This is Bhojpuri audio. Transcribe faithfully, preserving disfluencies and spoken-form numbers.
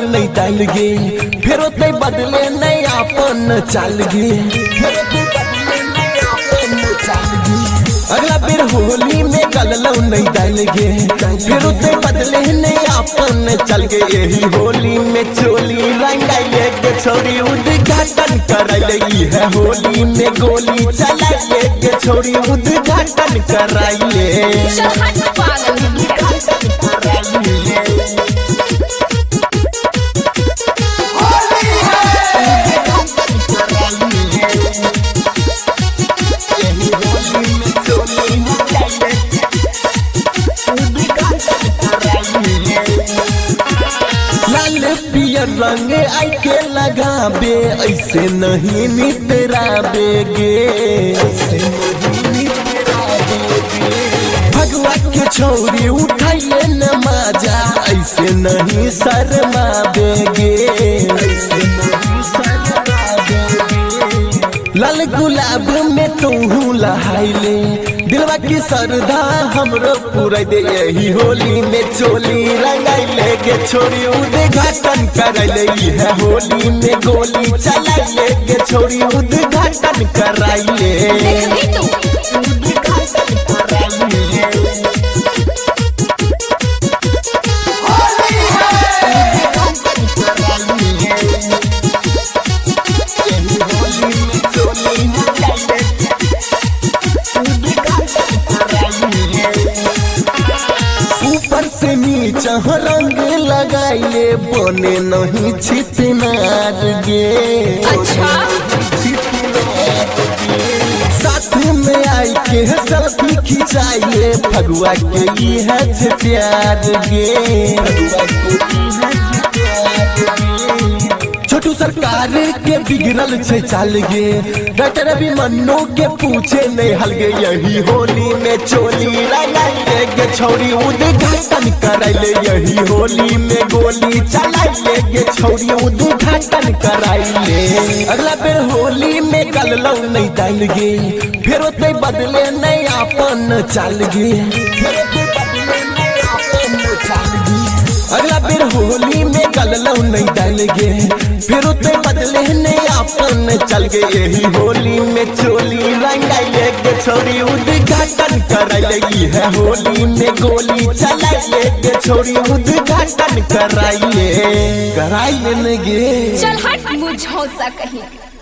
नहीं डाल गे फिर ते बदले नहीं अपन चाल गे अगला बेर होली में गललो नहीं डाल गे फिर ते बदले नहीं अपन चल गे यही होली में चोली रंगाइले के छोरी उद्घाटन कराइले है होली में गोली चलाइले के छोरी उद्घाटन कराइले रंग आई के लगाबे ऐसे नहीं नितराबे गे भगवा के छोरी उठाइले न मजा ऐसे नहीं शर्माबे गे लाल गुलाब में तू लहाइले दिलवा की सरदा हमरो पूरा दे यही होली में चोली रंगाइले गे छोरी उद्घाटन कराइले है होली में गोली चलाइले गे छोरी उद्घाटन कराइले से नीचा रंग लगाइले बने नहीं छितनार गे अच्छा साथ में आई के सेल्फी खिंचाइए फगुआ के ये है प्यार गे छोटू सरकार के बिगड़ल छे चाल गे डॉक्टर अभी मन्नो के पूछे नहीं हल गे यही होली में चोली रंगाइले गे छोरी उद्घाटन कराइले यही होली में गोली चलाइले गे छोरी उद्घाटन कराइले अगला बेर होली में गललो नहीं डाल गे फिर ते बदले नहीं अपन चाल गे अगला बेर होली में गललो नहीं डाल गे फिर ते बदले नहीं अपन चल गे यही होली में चोली रंगाइले गे छोरी उद्घाटन कराइले है होली में गोली चलाइले गे छोरी उद्घाटन कराइले कराइले गे चल हट मुझ हो सा कहीं।